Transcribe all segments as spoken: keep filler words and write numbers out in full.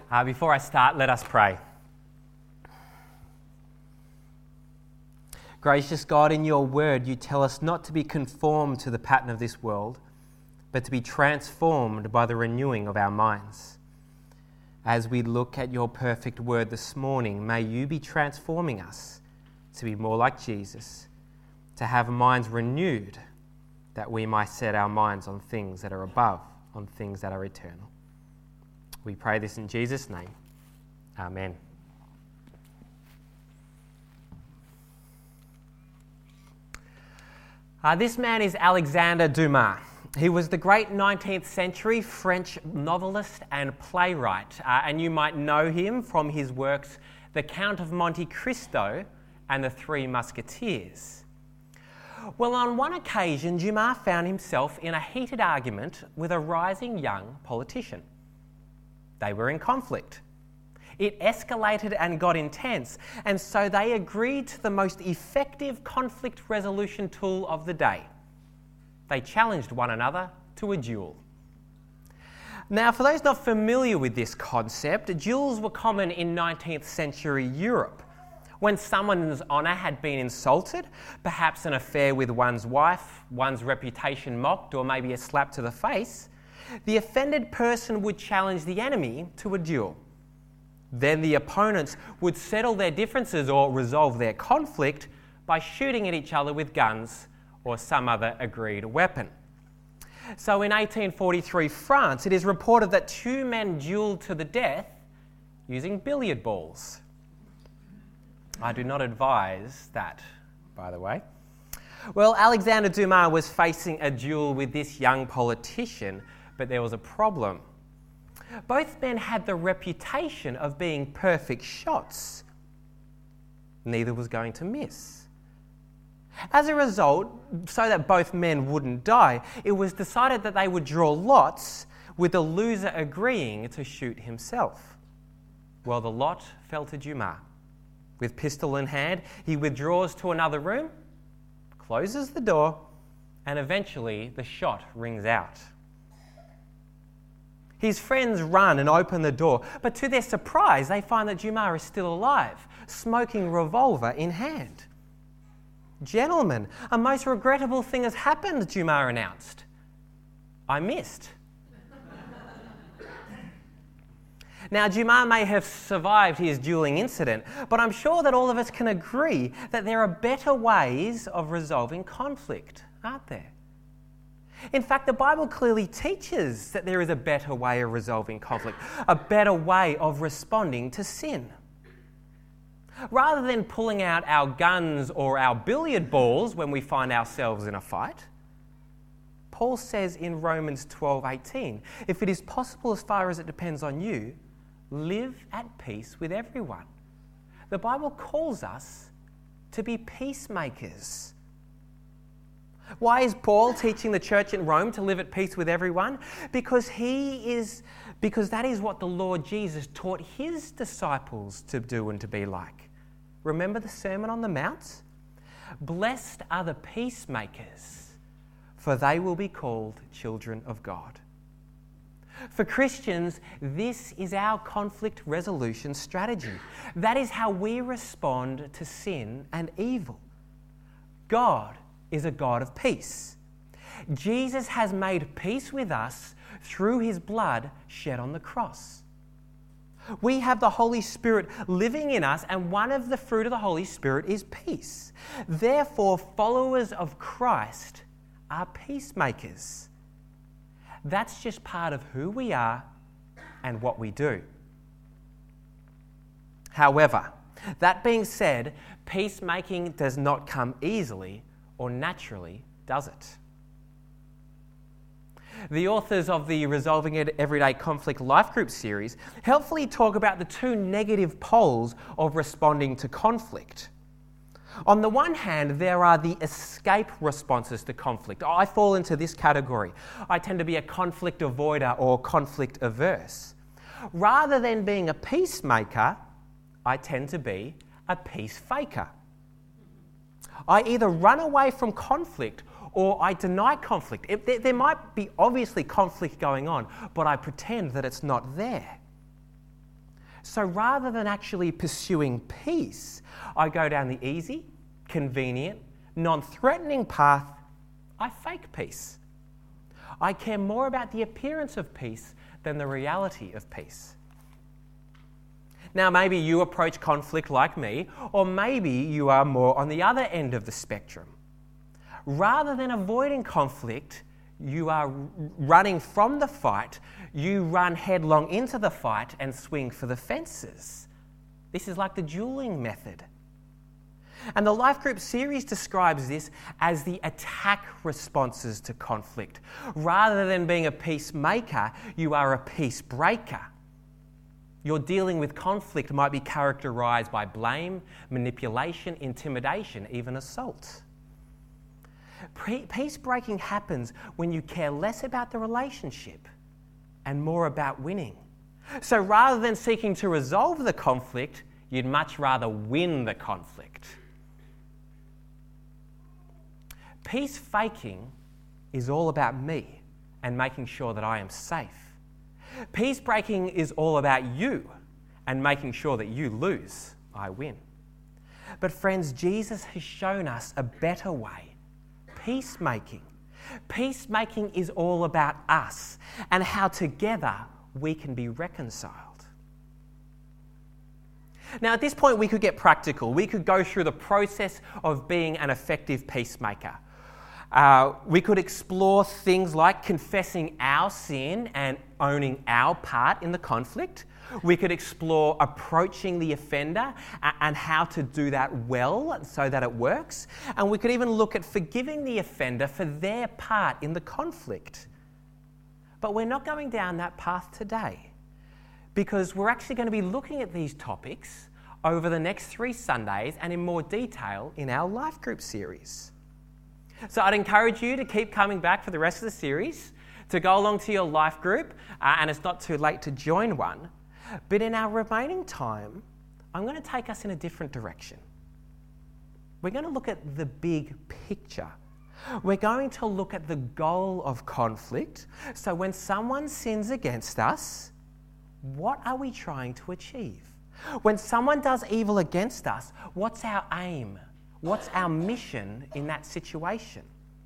Uh, before I start, let us pray. Gracious God, in your word, you tell us not to be conformed to the pattern of this world, but to be transformed by the renewing of our minds. As we look at your perfect word this morning, may you be transforming us to be more like Jesus, to have minds renewed, that we might set our minds on things that are above, on things that are eternal. We pray this in Jesus' name. Amen. Uh, this man is Alexandre Dumas. He was the great nineteenth century French novelist and playwright, uh, and you might know him from his works The Count of Monte Cristo and The Three Musketeers. Well, on one occasion, Dumas found himself in a heated argument with a rising young politician. They were in conflict. It escalated and got intense, and so they agreed to the most effective conflict resolution tool of the day. They challenged one another to a duel. Now, for those not familiar with this concept, duels were common in nineteenth century Europe. When someone's honour had been insulted, perhaps an affair with one's wife, one's reputation mocked, or maybe a slap to the face, the offended person would challenge the enemy to a duel. Then the opponents would settle their differences or resolve their conflict by shooting at each other with guns or some other agreed weapon. So in eighteen forty-three France, it is reported that two men duelled to the death using billiard balls. I do not advise that, by the way. Well, Alexandre Dumas was facing a duel with this young politician, but there was a problem. Both men had the reputation of being perfect shots. Neither was going to miss. As a result, so that both men wouldn't die, it was decided that they would draw lots, with the loser agreeing to shoot himself. Well, the lot fell to Dumas. With pistol in hand, he withdraws to another room, closes the door, and eventually the shot rings out. His friends run and open the door, but to their surprise, they find that Dumas is still alive, smoking revolver in hand. "Gentlemen, a most regrettable thing has happened," Dumas announced. "I missed." Now, Dumas may have survived his duelling incident, but I'm sure that all of us can agree that there are better ways of resolving conflict, aren't there? In fact, the Bible clearly teaches that there is a better way of resolving conflict, a better way of responding to sin. Rather than pulling out our guns or our billiard balls when we find ourselves in a fight, Paul says in Romans twelve eighteen, if it is possible as far as it depends on you, live at peace with everyone. The Bible calls us to be peacemakers. Why is Paul teaching the church in Rome to live at peace with everyone? Because he is, because that is what the Lord Jesus taught his disciples to do and to be like. Remember the Sermon on the Mount? Blessed are the peacemakers, for they will be called children of God. For Christians, this is our conflict resolution strategy. That is how we respond to sin and evil. God is a God of peace. Jesus has made peace with us through his blood shed on the cross. We have the Holy Spirit living in us, and one of the fruit of the Holy Spirit is peace. Therefore, followers of Christ are peacemakers. That's just part of who we are and what we do. However, that being said, peacemaking does not come easily or naturally, does it? The authors of the Resolving Everyday Conflict Life Group series helpfully talk about the two negative poles of responding to conflict. On the one hand, there are the escape responses to conflict. I fall into this category. I tend to be a conflict avoider or conflict averse. Rather than being a peacemaker, I tend to be a peace faker. I either run away from conflict or I deny conflict. It, there, there might be obviously conflict going on, but I pretend that it's not there. So rather than actually pursuing peace, I go down the easy, convenient, non-threatening path. I fake peace. I care more about the appearance of peace than the reality of peace. Now, maybe you approach conflict like me, or maybe you are more on the other end of the spectrum. Rather than avoiding conflict, you are running from the fight, you run headlong into the fight and swing for the fences. This is like the dueling method. And the Life Group series describes this as the attack responses to conflict. Rather than being a peacemaker, you are a peace breaker. Your dealing with conflict might be characterised by blame, manipulation, intimidation, even assault. Peace breaking happens when you care less about the relationship and more about winning. So rather than seeking to resolve the conflict, you'd much rather win the conflict. Peace faking is all about me and making sure that I am safe. Peace breaking is all about you and making sure that you lose, I win. But friends, Jesus has shown us a better way. Peacemaking. Peacemaking is all about us and how together we can be reconciled. Now, at this point, we could get practical. We could go through the process of being an effective peacemaker. Uh, we could explore things like confessing our sin and owning our part in the conflict. We could explore approaching the offender and how to do that well so that it works. And we could even look at forgiving the offender for their part in the conflict. But we're not going down that path today, because we're actually going to be looking at these topics over the next three Sundays and in more detail in our Life Group series. So I'd encourage you to keep coming back for the rest of the series, to go along to your Life Group, uh, and it's not too late to join one. But in our remaining time, I'm going to take us in a different direction. We're going to look at the big picture. We're going to look at the goal of conflict. So when someone sins against us, what are we trying to achieve? When someone does evil against us, what's our aim? What's our mission in that situation?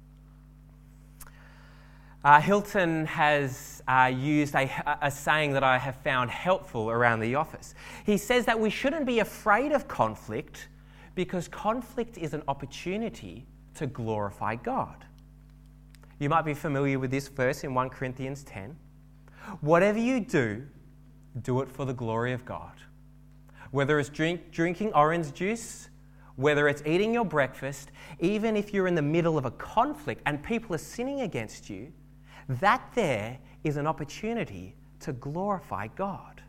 Uh, Hilton has uh, used a, a saying that I have found helpful around the office. He says that we shouldn't be afraid of conflict because conflict is an opportunity to glorify God. You might be familiar with this verse in First Corinthians ten. Whatever you do, do it for the glory of God. Whether it's drink, drinking orange juice, whether it's eating your breakfast, even if you're in the middle of a conflict and people are sinning against you, that there is an opportunity to glorify God.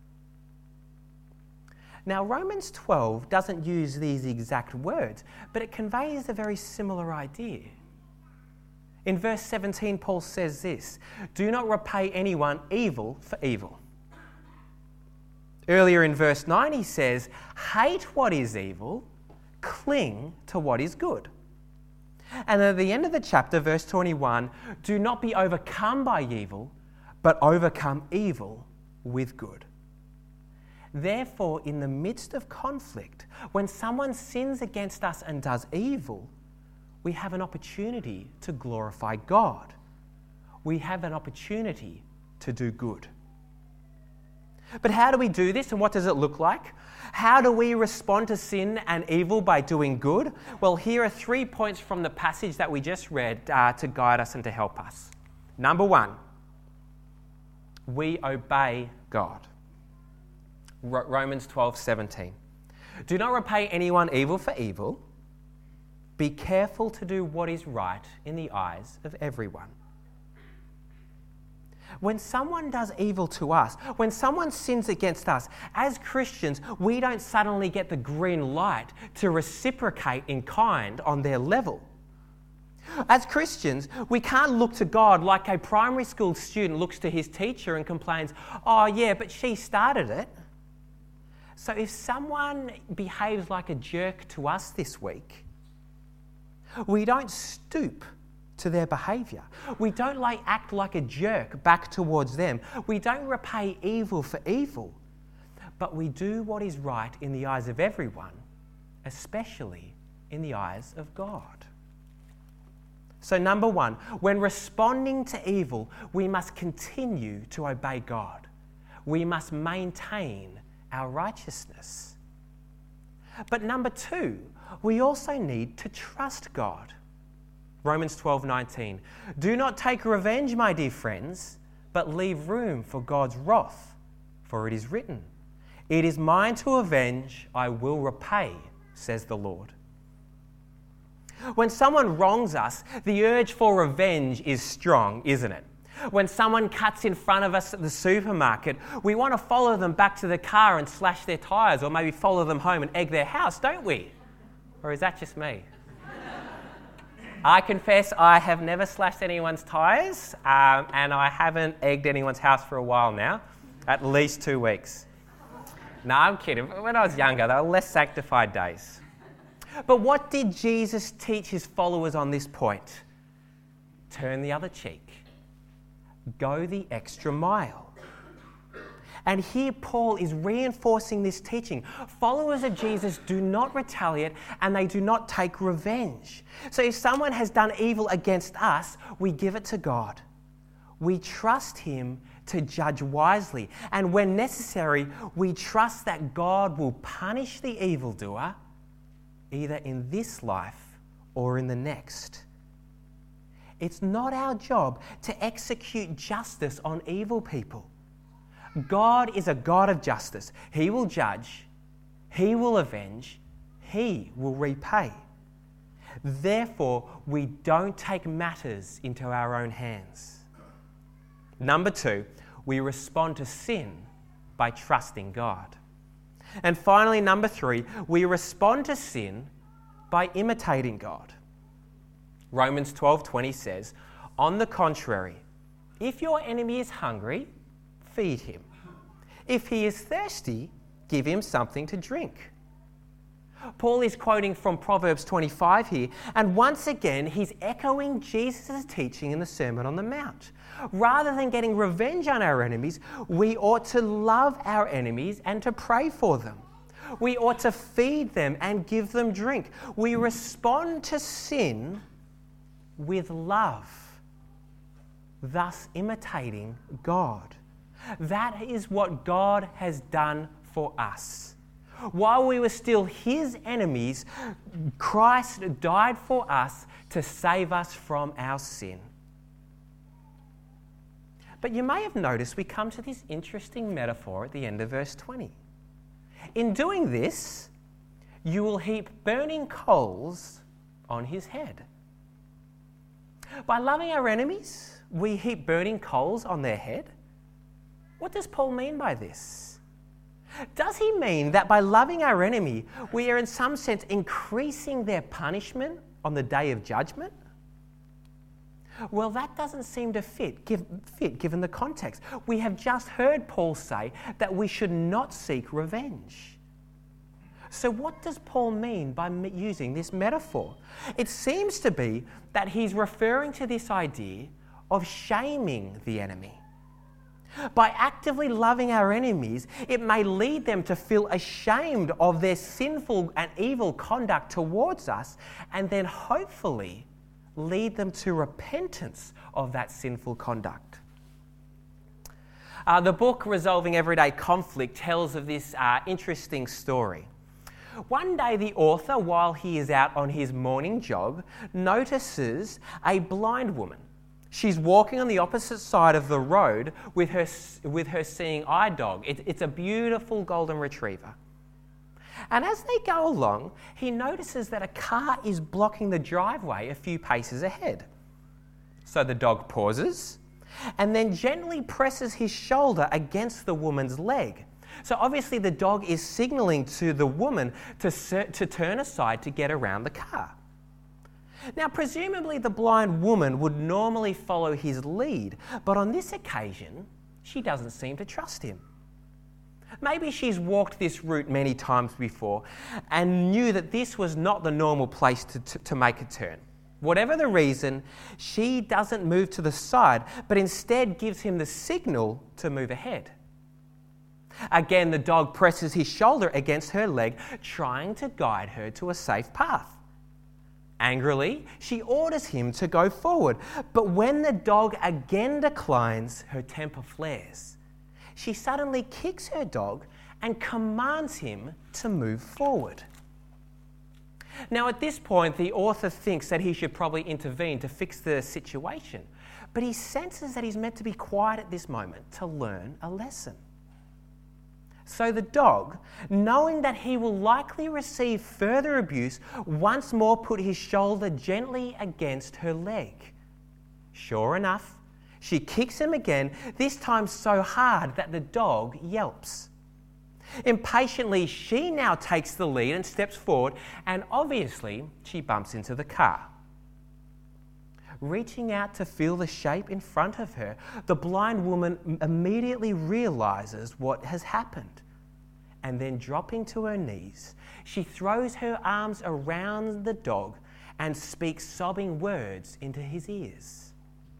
Now, Romans twelve doesn't use these exact words, but it conveys a very similar idea. In verse seventeen, Paul says this: "Do not repay anyone evil for evil." Earlier in verse nine, he says, "Hate what is evil, cling to what is good." And at the end of the chapter, verse twenty-one, "Do not be overcome by evil, but overcome evil with good." Therefore, in the midst of conflict, when someone sins against us and does evil, we have an opportunity to glorify God. We have an opportunity to do good. But how do we do this, and what does it look like? How do we respond to sin and evil by doing good? Well, here are three points from the passage that we just read uh, to guide us and to help us. Number one, we obey God. Ro- Romans twelve seventeen. "Do not repay anyone evil for evil. Be careful to do what is right in the eyes of everyone." When someone does evil to us, when someone sins against us, as Christians, we don't suddenly get the green light to reciprocate in kind on their level. As Christians, we can't look to God like a primary school student looks to his teacher and complains, "Oh yeah, but she started it." So if someone behaves like a jerk to us this week, we don't stoop to their behaviour. We don't like act like a jerk back towards them. We don't repay evil for evil. but we do what is right in the eyes of everyone, especially in the eyes of God. So number one, when responding to evil, we must continue to obey God. We must maintain our righteousness. But number two, we also need to trust God. Romans twelve nineteen. Do not take revenge, my dear friends, but leave room for God's wrath, for it is written, it is mine to avenge, I will repay, says the Lord. When someone wrongs us, the urge for revenge is strong, isn't it? When someone cuts in front of us at the supermarket, we want to follow them back to the car and slash their tyres, or maybe follow them home and egg their house, don't we? Or is that just me? I confess I have never slashed anyone's tyres, um, and I haven't egged anyone's house for a while now, at least two weeks. No, I'm kidding. When I was younger, they were less sanctified days. But what did Jesus teach his followers on this point? Turn the other cheek. Go the extra mile. And here Paul is reinforcing this teaching. Followers of Jesus do not retaliate and they do not take revenge. So if someone has done evil against us, we give it to God. We trust him to judge wisely. And when necessary, we trust that God will punish the evildoer either in this life or in the next. It's not our job to execute justice on evil people. God is a God of justice. He will judge, he will avenge, he will repay. Therefore, we don't take matters into our own hands. Number two, we respond to sin by trusting God. And finally, number three, we respond to sin by imitating God. Romans twelve twenty says, on the contrary, if your enemy is hungry, feed him. If he is thirsty, give him something to drink. Paul is quoting from Proverbs twenty-five here, and once again, he's echoing Jesus' teaching in the Sermon on the Mount. Rather than getting revenge on our enemies, we ought to love our enemies and to pray for them. We ought to feed them and give them drink. We respond to sin with love, thus imitating God. That is what God has done for us. While we were still his enemies, Christ died for us to save us from our sin. But you may have noticed we come to this interesting metaphor at the end of verse twenty. In doing this, you will heap burning coals on his head. By loving our enemies, we heap burning coals on their head. What does Paul mean by this? Does he mean that by loving our enemy, we are in some sense increasing their punishment on the day of judgment? Well, that doesn't seem to fit, give, fit given the context. We have just heard Paul say that we should not seek revenge. So what does Paul mean by using this metaphor? It seems to be that he's referring to this idea of shaming the enemy. By actively loving our enemies, it may lead them to feel ashamed of their sinful and evil conduct towards us, and then hopefully lead them to repentance of that sinful conduct. Uh, the book Resolving Everyday Conflict tells of this uh, interesting story. One day the author, while he is out on his morning jog, notices a blind woman. She's walking on the opposite side of the road with her, with her seeing eye dog. It, it's a beautiful golden retriever. And as they go along, he notices that a car is blocking the driveway a few paces ahead. So the dog pauses and then gently presses his shoulder against the woman's leg. So obviously the dog is signalling to the woman to, to turn aside to get around the car. Now, presumably the blind woman would normally follow his lead, but on this occasion, she doesn't seem to trust him. Maybe she's walked this route many times before and knew that this was not the normal place to, to, to make a turn. Whatever the reason, she doesn't move to the side, but instead gives him the signal to move ahead. Again, the dog presses his shoulder against her leg, trying to guide her to a safe path. Angrily, she orders him to go forward, but when the dog again declines, her temper flares. She suddenly kicks her dog and commands him to move forward. Now, at this point, the author thinks that he should probably intervene to fix the situation, but he senses that he's meant to be quiet at this moment to learn a lesson. So the dog, knowing that he will likely receive further abuse, once more put his shoulder gently against her leg. Sure enough, she kicks him again, this time so hard that the dog yelps. Impatiently, she now takes the lead and steps forward, and obviously she bumps into the car. Reaching out to feel the shape in front of her, the blind woman immediately realises what has happened. And then dropping to her knees, she throws her arms around the dog and speaks sobbing words into his ears.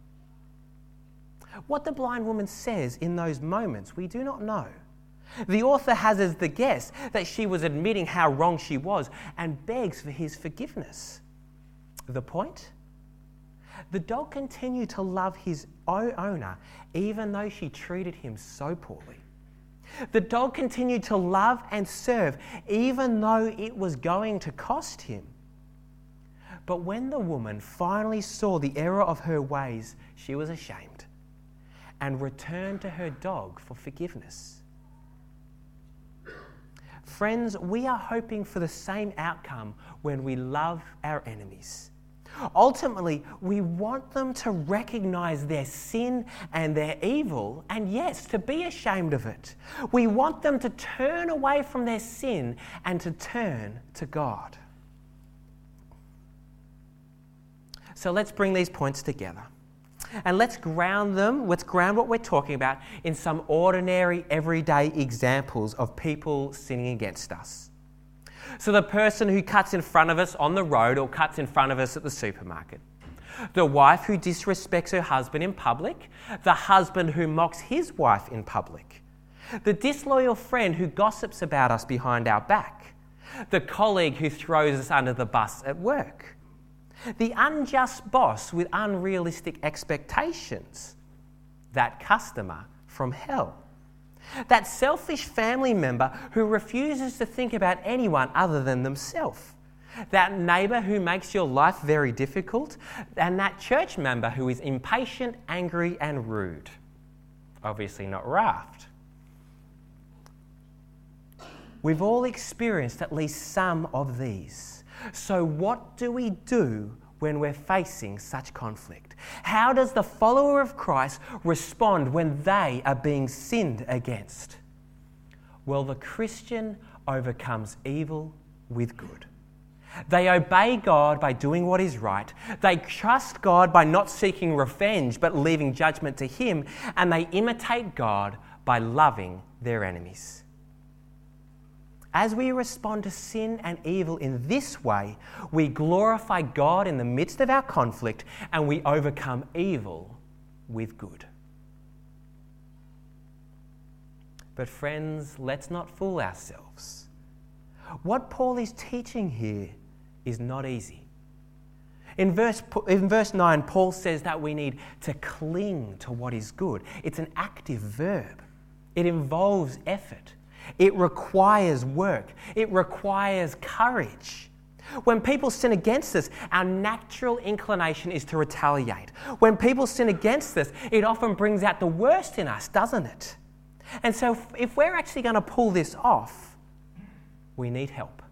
What the blind woman says in those moments, we do not know. The author has as the guess that she was admitting how wrong she was and begs for his forgiveness. The point? The dog continued to love his owner even though she treated him so poorly. The dog continued to love and serve even though it was going to cost him. But when the woman finally saw the error of her ways, she was ashamed and returned to her dog for forgiveness. Friends, we are hoping for the same outcome when we love our enemies. Ultimately, we want them to recognize their sin and their evil, and yes, to be ashamed of it. We want them to turn away from their sin and to turn to God. So let's bring these points together. And let's ground them, let's ground what we're talking about in some ordinary, everyday examples of people sinning against us. So the person who cuts in front of us on the road or cuts in front of us at the supermarket. The wife who disrespects her husband in public. The husband who mocks his wife in public. The disloyal friend who gossips about us behind our back. The colleague who throws us under the bus at work. The unjust boss with unrealistic expectations. That customer from hell. That selfish family member who refuses to think about anyone other than themselves. That neighbour who makes your life very difficult. And that church member who is impatient, angry and rude. Obviously not Raft. We've all experienced at least some of these. So what do we do when we're facing such conflict? How does the follower of Christ respond when they are being sinned against? Well, the Christian overcomes evil with good. They obey God by doing what is right. They trust God by not seeking revenge but leaving judgment to Him. And they imitate God by loving their enemies. As we respond to sin and evil in this way, we glorify God in the midst of our conflict and we overcome evil with good. But friends, let's not fool ourselves. What Paul is teaching here is not easy. In verse, in verse nine, Paul says that we need to cling to what is good. It's an active verb. It involves effort. It requires work. It requires courage. When people sin against us, our natural inclination is to retaliate. When people sin against us, it often brings out the worst in us, doesn't it? And so if, if we're actually going to pull this off, we need help.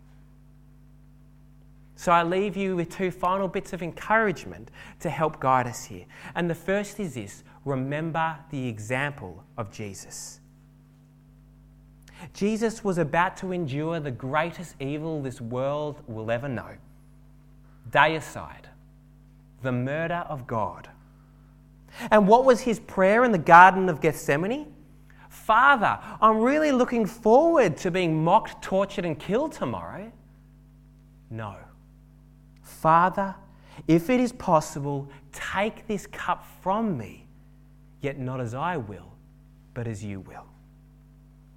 So I leave you with two final bits of encouragement to help guide us here. And the first is this: remember the example of Jesus. Jesus was about to endure the greatest evil this world will ever know. Deicide, the murder of God. And what was his prayer in the Garden of Gethsemane? Father, I'm really looking forward to being mocked, tortured and killed tomorrow. No. Father, if it is possible, take this cup from me, yet not as I will, but as you will.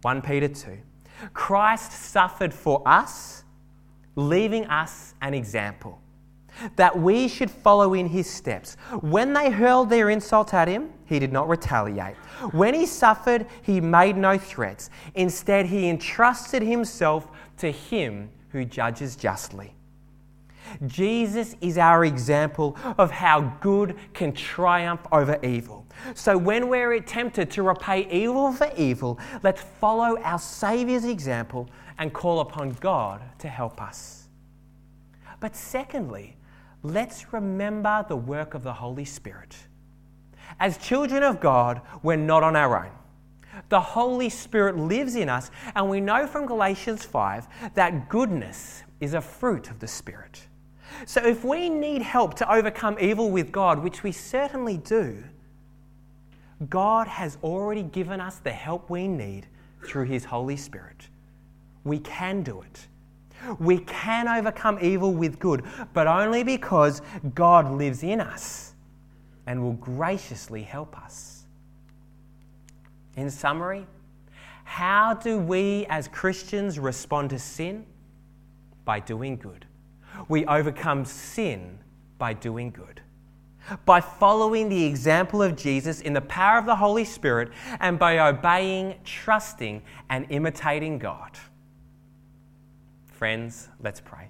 First Peter two. Christ suffered for us, leaving us an example, that we should follow in his steps. When they hurled their insult at him, he did not retaliate. When he suffered, he made no threats. Instead, he entrusted himself to him who judges justly. Jesus is our example of how good can triumph over evil. So when we're tempted to repay evil for evil, let's follow our Saviour's example and call upon God to help us. But secondly, let's remember the work of the Holy Spirit. As children of God, we're not on our own. The Holy Spirit lives in us, and we know from Galatians five that goodness is a fruit of the Spirit. So if we need help to overcome evil with God, which we certainly do, God has already given us the help we need through his Holy Spirit. We can do it. We can overcome evil with good, but only because God lives in us and will graciously help us. In summary, how do we as Christians respond to sin? By doing good. We overcome sin by doing good. By following the example of Jesus in the power of the Holy Spirit, and by obeying, trusting, and imitating God. Friends, let's pray.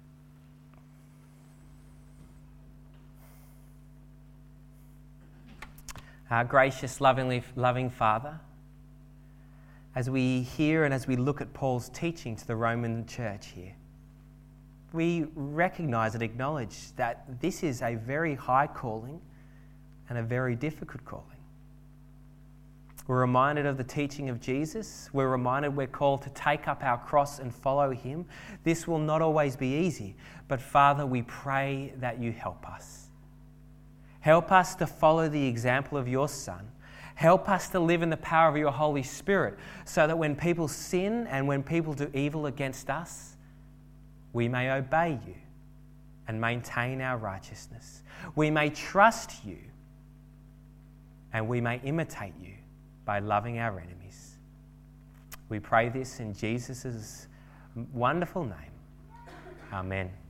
Our gracious, lovingly, loving Father, as we hear and as we look at Paul's teaching to the Roman church here, we recognise and acknowledge that this is a very high calling and a very difficult calling. We're reminded of the teaching of Jesus. We're reminded we're called to take up our cross and follow him. This will not always be easy, but Father, we pray that you help us. Help us to follow the example of your Son. Help us to live in the power of your Holy Spirit, so that when people sin and when people do evil against us, we may obey you and maintain our righteousness. We may trust you and we may imitate you by loving our enemies. We pray this in Jesus' wonderful name. Amen.